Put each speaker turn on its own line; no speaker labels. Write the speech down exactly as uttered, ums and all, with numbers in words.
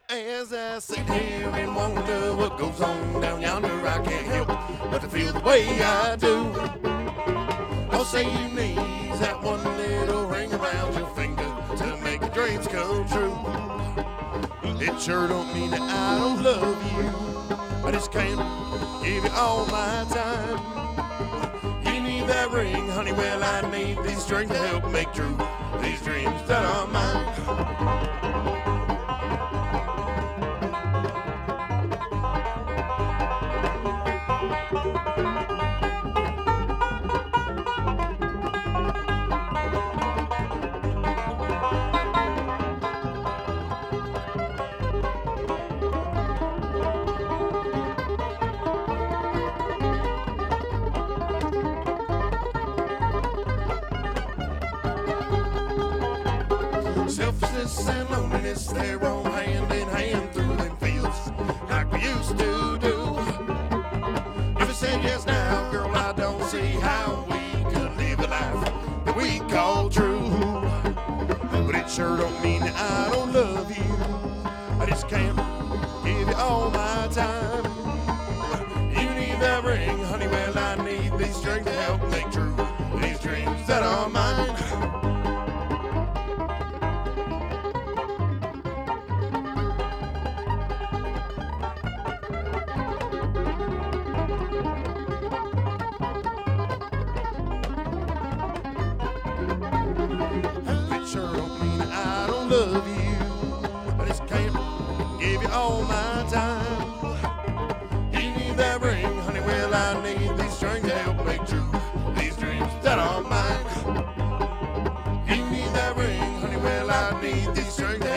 As I sit here and wonder what goes on down yonder, I can't help but to feel the way I do. I'll say you need that one little ring around your finger to make your dreams come true. It sure don't mean that I don't love you. I just can't give you all my time. You need that ring, honey, well I need these strings to help make true these dreams that are mine. Selfishness and loneliness, they roll hand in hand through them fields like we used to do. If I said yes now, girl, I don't see how we could live a life that we call true. But it sure don't mean that I don't love you. I just can't give you all my time. You need that ring, honey, well I need these strings to help make true these dreams that are mine. Sure don't mean I don't love you. I just can't give you all my time. You need that ring, honey, well I need these strings to help make true these dreams that are mine. You need that ring, honey, well I need these strings